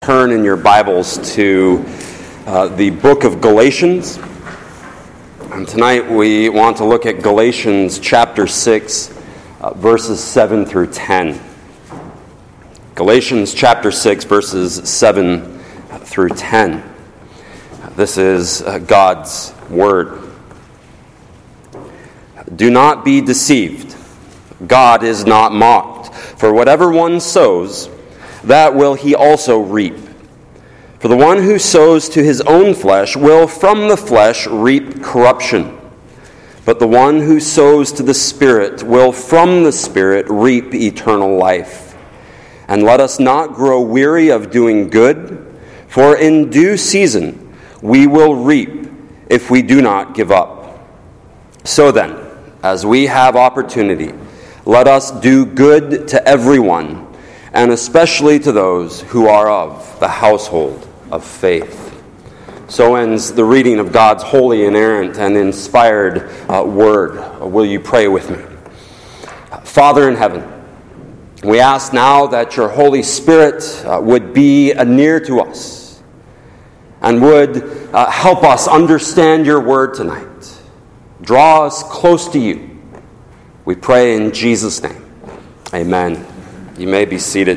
Turn in your Bibles to the book of Galatians. And tonight we want to look at Galatians chapter 6, verses 7 through 10. Galatians chapter 6, verses 7 through 10. This is God's word. Do not be deceived. God is not mocked. For whatever one sows, that will he also reap. For the one who sows to his own flesh will from the flesh reap corruption. But the one who sows to the Spirit will from the Spirit reap eternal life. And let us not grow weary of doing good, for in due season we will reap if we do not give up. So then, as we have opportunity, let us do good to everyone, and especially to those who are of the household of faith. So ends the reading of God's holy, inerrant, and inspired word. Will you pray with me? Father in heaven, we ask now that your Holy Spirit would be near to us and would help us understand your word tonight. Draw us close to you. We pray in Jesus' name. Amen. You may be seated.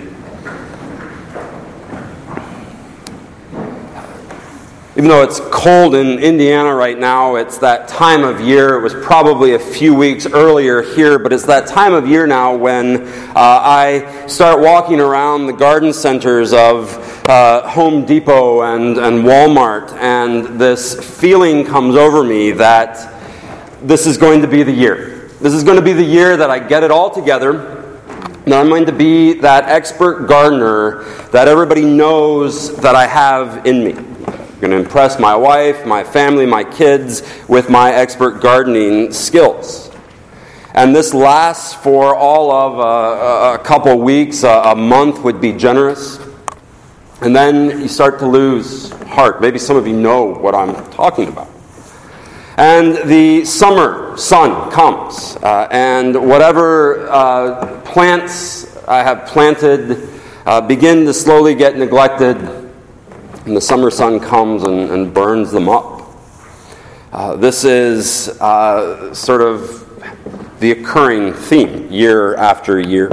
Even though it's cold in Indiana right now, it's that time of year. It was probably a few weeks earlier here, but it's that time of year now when I start walking around the garden centers of Home Depot and Walmart, and this feeling comes over me that this is going to be the year. This is going to be the year that I get it all together. Now I'm going to be that expert gardener that everybody knows that I have in me. I'm going to impress my wife, my family, my kids with my expert gardening skills. And this lasts for all of a couple weeks, a month would be generous. And then you start to lose heart. Maybe some of you know what I'm talking about. And the summer sun comes, and whatever plants I have planted begin to slowly get neglected, and the summer sun comes and burns them up. This is sort of the occurring theme year after year.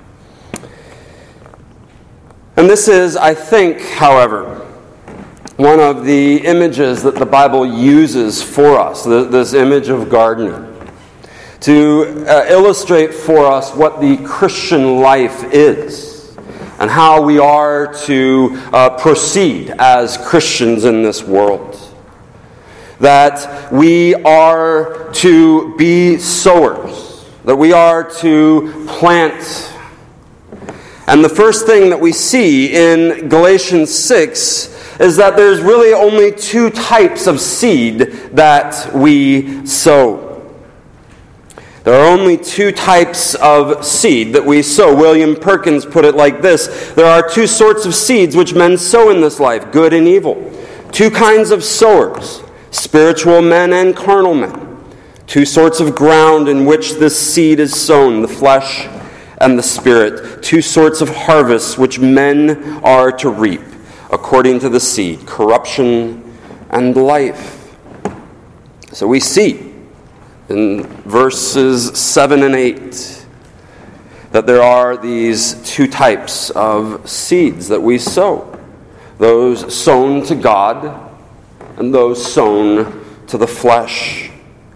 And this is, I think, however, one of the images that the Bible uses for us, this image of gardening, to illustrate for us what the Christian life is and how we are to proceed as Christians in this world. That we are to be sowers, that we are to plant. And the first thing that we see in Galatians 6 is that there's really only two types of seed that we sow. There are only two types of seed that we sow. William Perkins put it like this: there are two sorts of seeds which men sow in this life, good and evil. Two kinds of sowers, spiritual men and carnal men. Two sorts of ground in which this seed is sown, the flesh and the spirit. Two sorts of harvests which men are to reap according to the seed, corruption and life. So we see in verses 7 and 8 that there are these two types of seeds that we sow. Those sown to God and those sown to the flesh.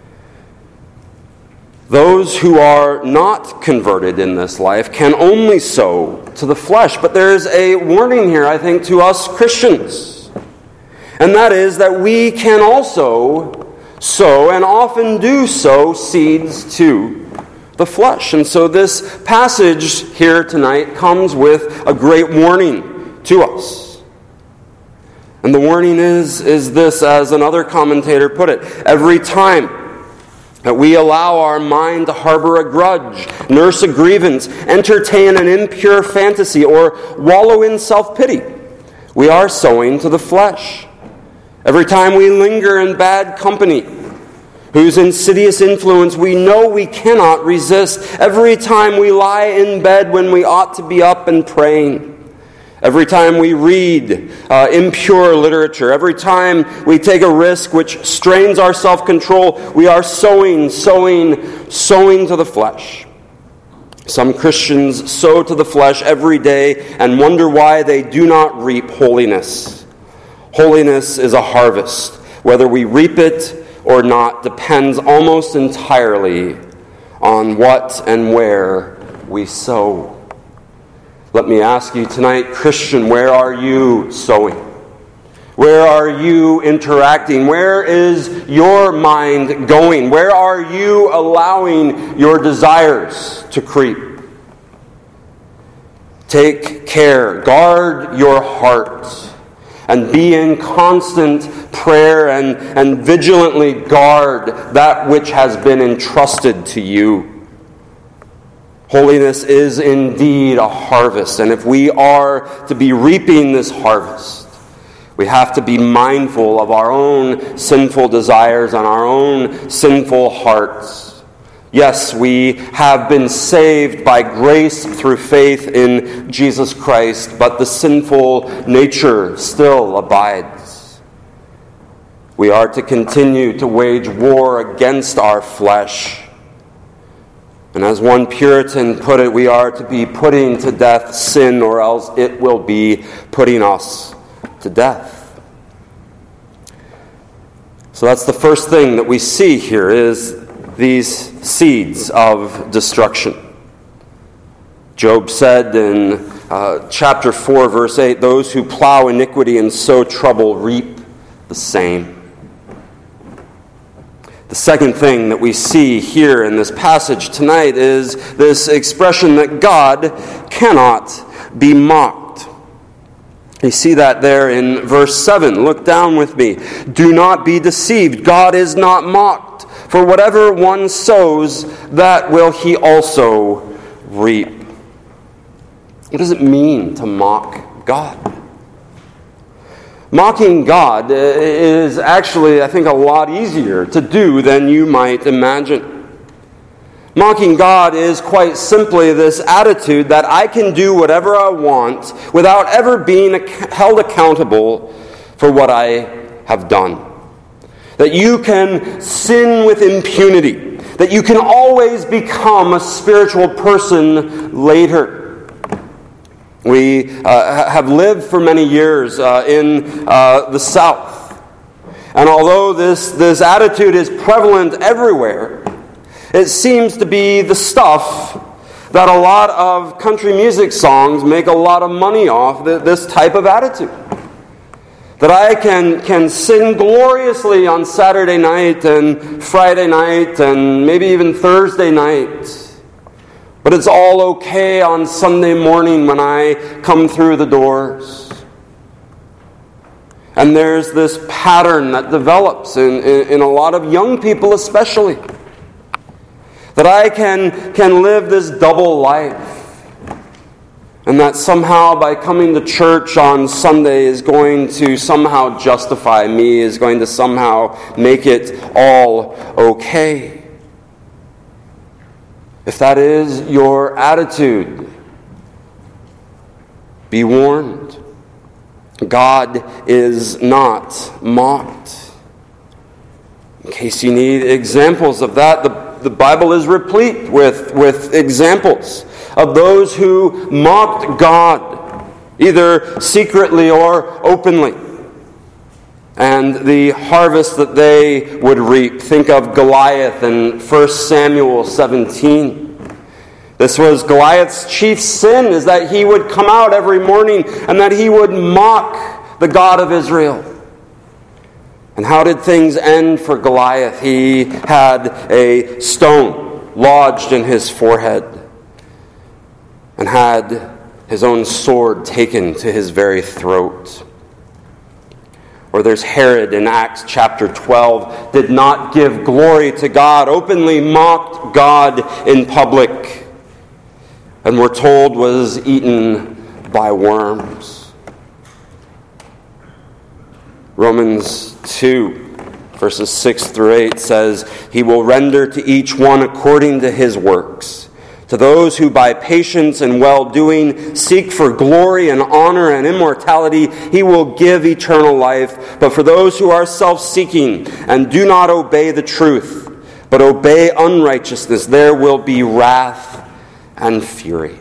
Those who are not converted in this life can only sow to the flesh. But there's a warning here, I think, to us Christians. And that is that we can also sow, and often do sow, seeds to the flesh. And so this passage here tonight comes with a great warning to us. And the warning is this, as another commentator put it: every time that we allow our mind to harbor a grudge, nurse a grievance, entertain an impure fantasy, or wallow in self-pity, we are sowing to the flesh. Every time we linger in bad company, whose insidious influence we know we cannot resist, every time we lie in bed when we ought to be up and praying, Every time we read impure literature, every time we take a risk which strains our self-control, we are sowing to the flesh. Some Christians sow to the flesh every day and wonder why they do not reap holiness. Holiness is a harvest. Whether we reap it or not depends almost entirely on what and where we sow. Let me ask you tonight, Christian, where are you sowing? Where are you interacting? Where is your mind going? Where are you allowing your desires to creep? Take care, guard your heart, and be in constant prayer and vigilantly guard that which has been entrusted to you. Holiness is indeed a harvest, and if we are to be reaping this harvest, we have to be mindful of our own sinful desires and our own sinful hearts. Yes, we have been saved by grace through faith in Jesus Christ, but the sinful nature still abides. We are to continue to wage war against our flesh. And as one Puritan put it, we are to be putting to death sin, or else it will be putting us to death. So that's the first thing that we see here, is these seeds of destruction. Job said in chapter 4, verse 8, "Those who plow iniquity and sow trouble reap the same." The second thing that we see here in this passage tonight is this expression that God cannot be mocked. You see that there in verse 7. Look down with me. "Do not be deceived. God is not mocked. For whatever one sows, that will he also reap." What does it mean to mock God? Mocking God is actually, I think, a lot easier to do than you might imagine. Mocking God is quite simply this attitude that I can do whatever I want without ever being held accountable for what I have done. That you can sin with impunity. That you can always become a spiritual person later. We have lived for many years in the South. And although this attitude is prevalent everywhere, it seems to be the stuff that a lot of country music songs make a lot of money off, this type of attitude. That I can sing gloriously on Saturday night and Friday night and maybe even Thursday night. But it's all okay on Sunday morning when I come through the doors. And there's this pattern that develops in a lot of young people especially. That I can live this double life. And that somehow by coming to church on Sunday is going to somehow justify me, is going to somehow make it all okay. If that is your attitude, be warned. God is not mocked. In case you need examples of that, the Bible is replete with examples of those who mocked God, either secretly or openly, and the harvest that they would reap. Think of Goliath in 1 Samuel 17. This was Goliath's chief sin, is that he would come out every morning and that he would mock the God of Israel. And how did things end for Goliath? He had a stone lodged in his forehead and had his own sword taken to his very throat. Or there's Herod in Acts chapter 12, did not give glory to God, openly mocked God in public, and we're told was eaten by worms. Romans 2, verses 6 through 8 says, "He will render to each one according to his works. To those who by patience and well-doing seek for glory and honor and immortality, he will give eternal life. But for those who are self-seeking and do not obey the truth, but obey unrighteousness, there will be wrath and fury.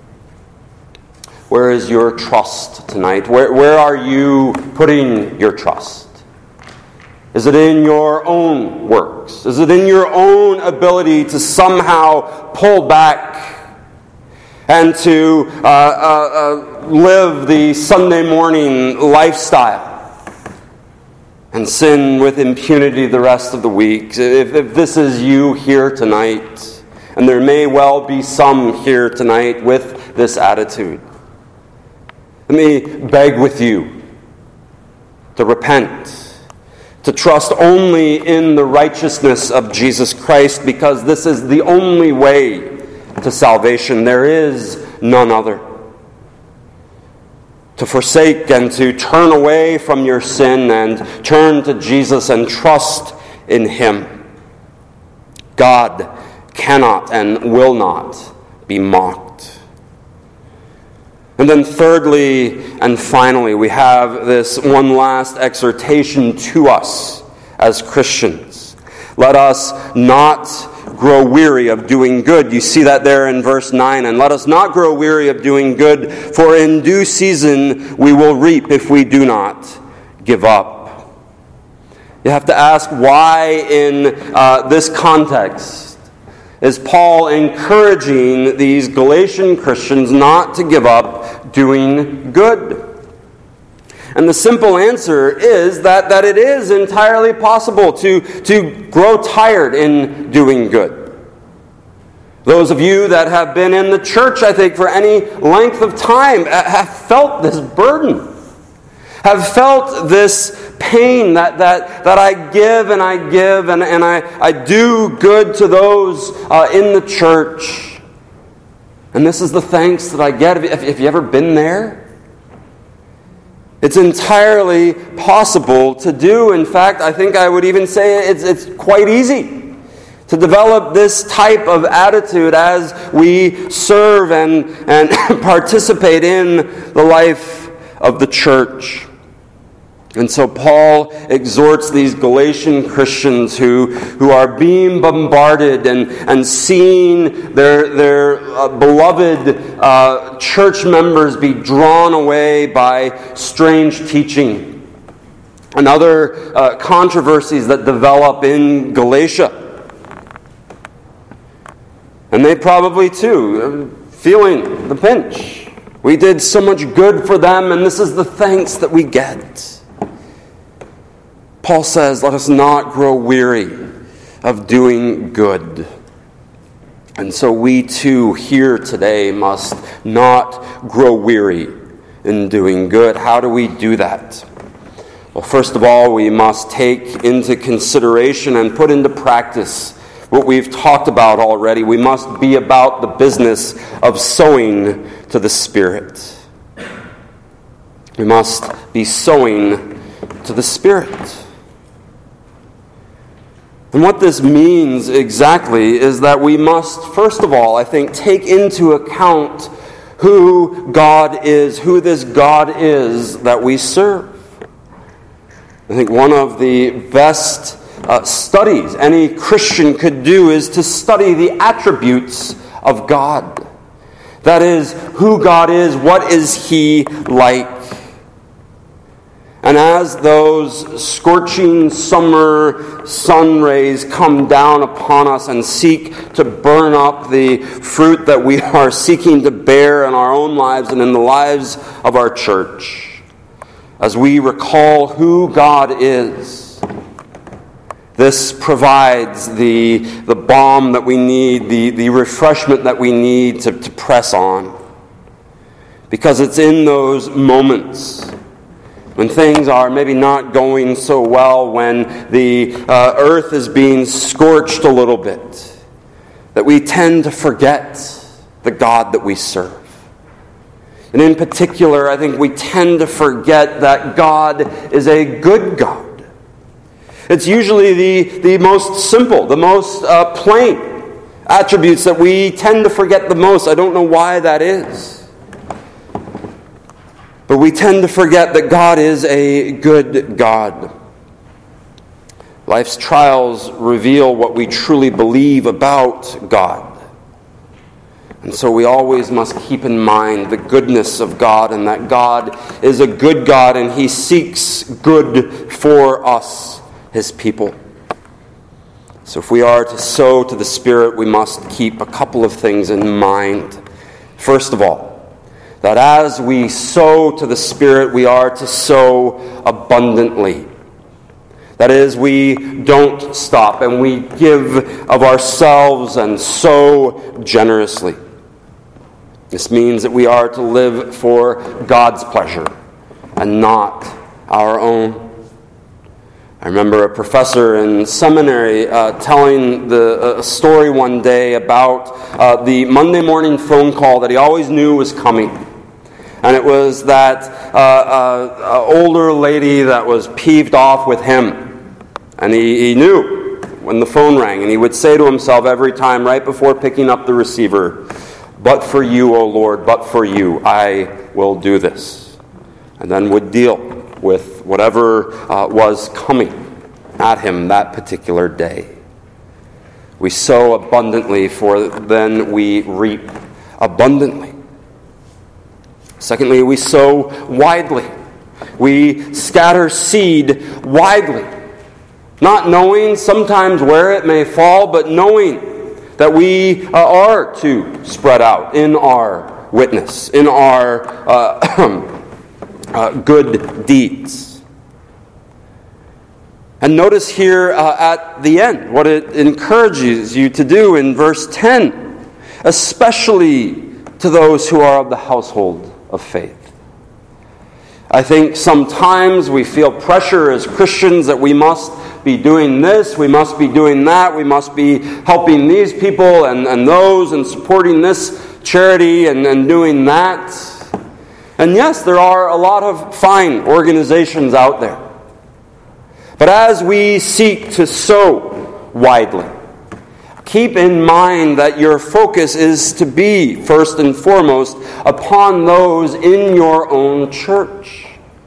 Where is your trust tonight? Where are you putting your trust? Is it in your own works? Is it in your own ability to somehow pull back and to live the Sunday morning lifestyle and sin with impunity the rest of the week? If this is you here tonight, and there may well be some here tonight with this attitude, let me beg with you to repent, to trust only in the righteousness of Jesus Christ, because this is the only way to salvation. There is none other. To forsake and to turn away from your sin and turn to Jesus and trust in Him. God cannot and will not be mocked. And then thirdly and finally, we have this one last exhortation to us as Christians. Let us not grow weary of doing good. You see that there in verse 9. And let us not grow weary of doing good, for in due season we will reap if we do not give up. You have to ask, why in this context is Paul encouraging these Galatian Christians not to give up doing good? And the simple answer is that it is entirely possible to grow tired in doing good. Those of you that have been in the church, I think, for any length of time have felt this burden, have felt this pain that I give and I do good to those in the church. And this is the thanks that I get. Have you ever been there? It's entirely possible to do. In fact, I think I would even say it's quite easy to develop this type of attitude as we serve and participate in the life of the church. And so Paul exhorts these Galatian Christians who are being bombarded and seeing their beloved church members be drawn away by strange teaching and other controversies that develop in Galatia. And they probably too feeling the pinch. We did so much good for them, and this is the thanks that we get. Paul says, let us not grow weary of doing good. And so we too here today must not grow weary in doing good. How do we do that? Well, first of all, we must take into consideration and put into practice what we've talked about already. We must be about the business of sowing to the Spirit. We must be sowing to the Spirit. And what this means exactly is that we must, first of all, I think, take into account who God is, who this God is that we serve. I think one of the best studies any Christian could do is to study the attributes of God. That is, who God is, what is He like? And as those scorching summer sun rays come down upon us and seek to burn up the fruit that we are seeking to bear in our own lives and in the lives of our church, as we recall who God is, this provides the balm that we need, the refreshment that we need to press on. Because it's in those moments when things are maybe not going so well, when the earth is being scorched a little bit, that we tend to forget the God that we serve. And in particular, I think we tend to forget that God is a good God. It's usually the most simple, the most plain attributes that we tend to forget the most. I don't know why that is. But we tend to forget that God is a good God. Life's trials reveal what we truly believe about God. And so we always must keep in mind the goodness of God, and that God is a good God and He seeks good for us, His people. So if we are to sow to the Spirit, we must keep a couple of things in mind. First of all, that as we sow to the Spirit, we are to sow abundantly. That is, we don't stop and we give of ourselves and sow generously. This means that we are to live for God's pleasure and not our own. I remember a professor in seminary telling a story one day about the Monday morning phone call that he always knew was coming. And it was that older lady that was peeved off with him. And he knew when the phone rang. And he would say to himself every time, right before picking up the receiver, "But for you, O Lord, but for you, I will do this." And then would deal with whatever was coming at him that particular day. We sow abundantly, for then we reap abundantly. Secondly, we sow widely. We scatter seed widely. Not knowing sometimes where it may fall, but knowing that we are to spread out in our witness, in our good deeds. And notice here at the end what it encourages you to do in verse 10, especially to those who are of the household of faith. I think sometimes we feel pressure as Christians that we must be doing this, we must be doing that, we must be helping these people and those and supporting this charity and doing that. And yes, there are a lot of fine organizations out there. But as we seek to sow widely, keep in mind that your focus is to be, first and foremost, upon those in your own church.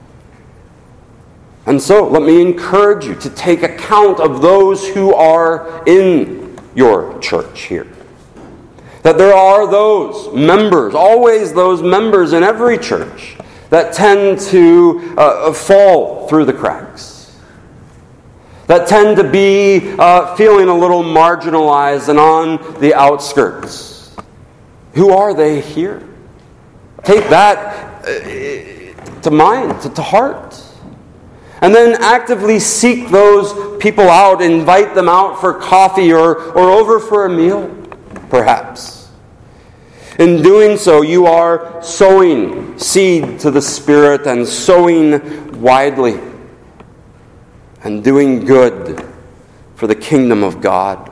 And so, let me encourage you to take account of those who are in your church here. That there are those members, always those members in every church, that tend to fall through the cracks. That tend to be feeling a little marginalized and on the outskirts. Who are they here? Take that to mind, to heart. And then actively seek those people out, invite them out for coffee or over for a meal, perhaps. In doing so, you are sowing seed to the Spirit and sowing widely and doing good for the kingdom of God.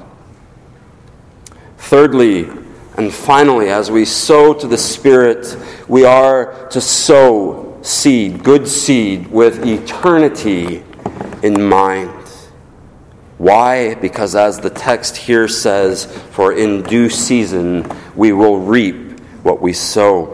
Thirdly, and finally, as we sow to the Spirit, we are to sow seed, good seed, with eternity in mind. Why? Because as the text here says, for in due season we will reap what we sow.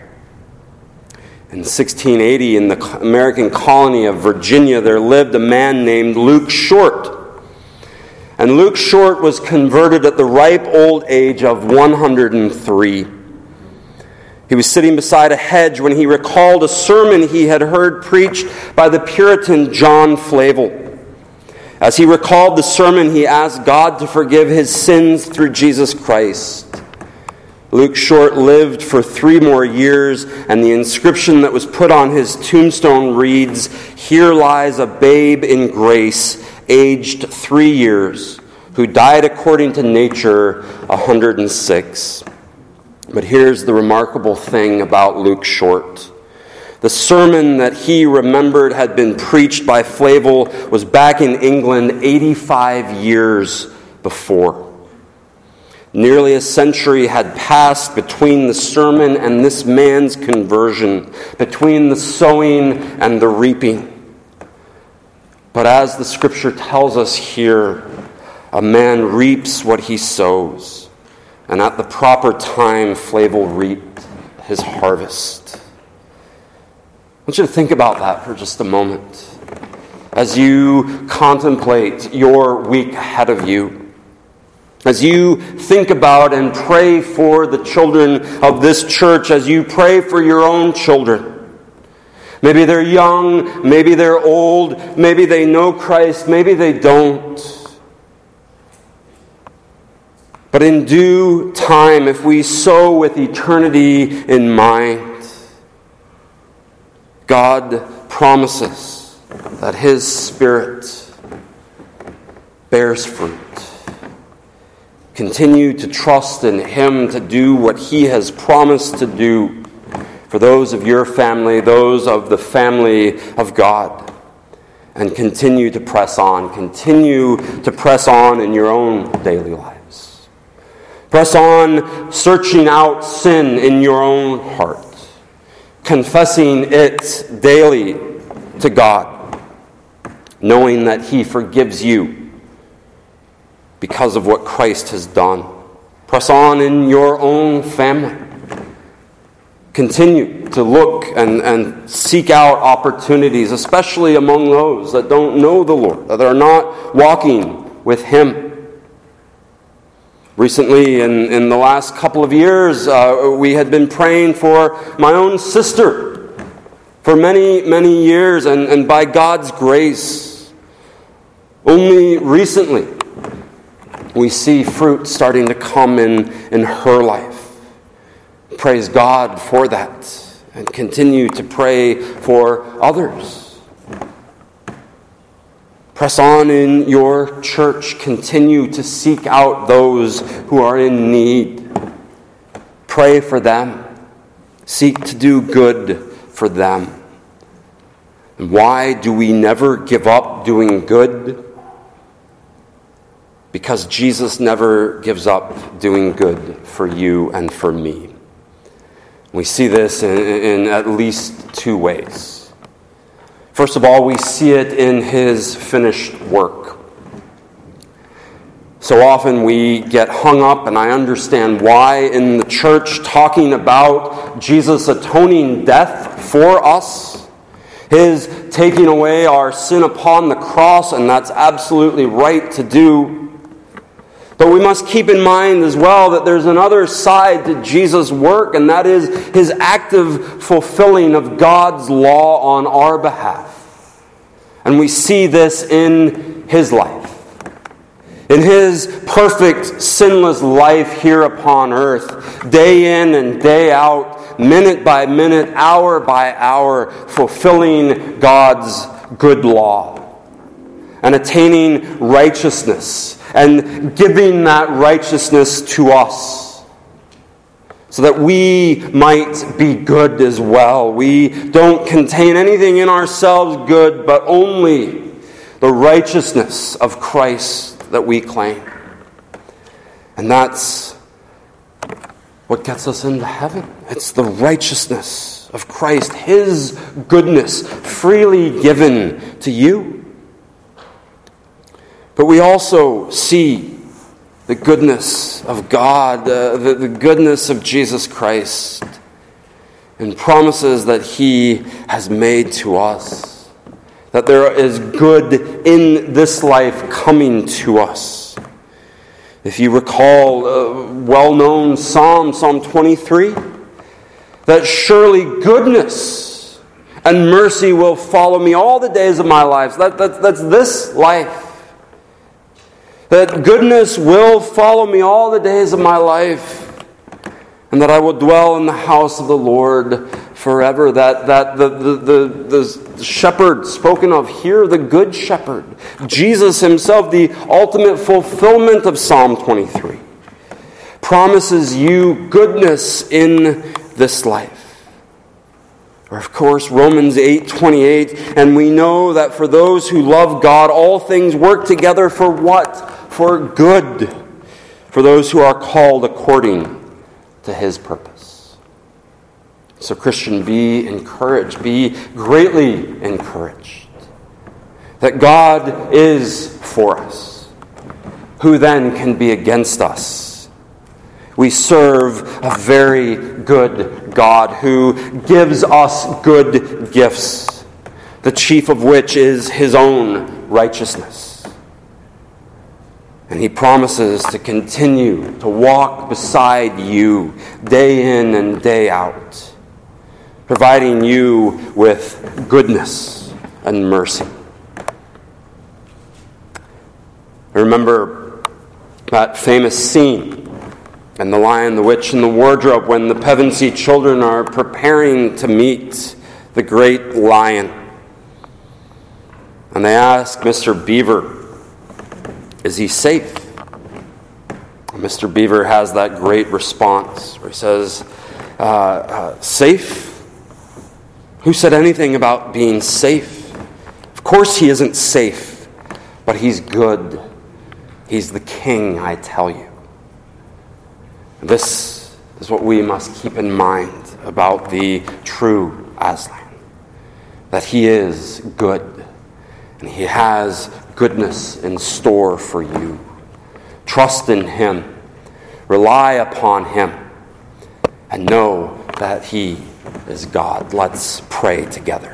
In 1680, in the American colony of Virginia, there lived a man named Luke Short. And Luke Short was converted at the ripe old age of 103. He was sitting beside a hedge when he recalled a sermon he had heard preached by the Puritan John Flavel. As he recalled the sermon, he asked God to forgive his sins through Jesus Christ. Luke Short lived for 3 more years, and the inscription that was put on his tombstone reads, "Here lies a babe in grace, aged 3 years, who died according to nature, 106. But here's the remarkable thing about Luke Short. The sermon that he remembered had been preached by Flavel was back in England 85 years before. Nearly a century had passed between the sermon and this man's conversion, between the sowing and the reaping. But as the Scripture tells us here, a man reaps what he sows. and at the proper time Flavel reaped his harvest. I want you to think about that for just a moment as you contemplate your week ahead of you. As you think about and pray for the children of this church, as you pray for your own children. Maybe they're young, maybe they're old, maybe they know Christ, maybe they don't. But in due time, if we sow with eternity in mind, God promises that His Spirit bears fruit. Continue to trust in Him to do what He has promised to do for those of your family, those of the family of God. And continue to press on. Continue to press on in your own daily lives. Press on searching out sin in your own heart. Confessing it daily to God. Knowing that He forgives you because of what Christ has done. Press on in your own family. Continue to look and seek out opportunities, especially among those that don't know the Lord, that are not walking with Him. Recently, in the last couple of years, we had been praying for my own sister for many, many years, and by God's grace, only recently we see fruit starting to come in her life. Praise God for that, and continue to pray for others. Press on in your church. Continue to seek out those who are in need. Pray for them. Seek to do good for them. And why do we never give up doing good? Because Jesus never gives up doing good for you and for me. We see this in at least two ways. First of all, we see it in His finished work. So often we get hung up, and I understand why, in the church talking about Jesus' atoning death for us, His taking away our sin upon the cross, and that's absolutely right to do. But we must keep in mind as well that there's another side to Jesus' work, and that is His active fulfilling of God's law on our behalf. And we see this in His life. In His perfect, sinless life here upon earth, day in and day out, minute by minute, hour by hour, fulfilling God's good law and attaining righteousness and giving that righteousness to us so that we might be good as well. We don't contain anything in ourselves good, but only the righteousness of Christ that we claim. And that's what gets us into heaven. It's the righteousness of Christ, His goodness freely given to you. But we also see the goodness of God, the goodness of Jesus Christ, and promises that He has made to us. That there is good in this life coming to us. If you recall a well-known Psalm 23, that surely goodness and mercy will follow me all the days of my life. That's this life. That goodness will follow me all the days of my life, and that I will dwell in the house of the Lord forever. That the shepherd spoken of here, the good shepherd, Jesus Himself, the ultimate fulfillment of Psalm 23, promises you goodness in this life. Or of course, Romans 8:28, and we know that for those who love God, all things work together for what? For good, for those who are called according to His purpose. So Christian, be encouraged, be greatly encouraged that God is for us. Who then can be against us? We serve a very good God who gives us good gifts, the chief of which is his own righteousness. And he promises to continue to walk beside you day in and day out, providing you with goodness and mercy. Remember that famous scene in The Lion, the Witch, and the Wardrobe when the Pevensey children are preparing to meet the great lion. And they ask Mr. Beaver, is he safe? And Mr. Beaver has that great response where he says, safe? Who said anything about being safe? Of course he isn't safe, but he's good. He's the king, I tell you. This is what we must keep in mind about the true Aslan, that he is good, and he has goodness in store for you. Trust in him, rely upon him, and know that he is God. Let's pray together.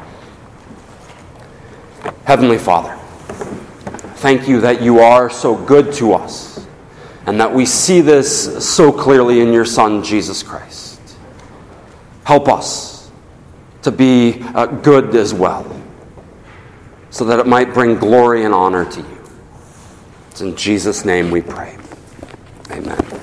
Heavenly Father, thank you that you are so good to us, and that we see this so clearly in your Son, Jesus Christ. Help us to be good as well, so that it might bring glory and honor to you. It's in Jesus' name we pray. Amen.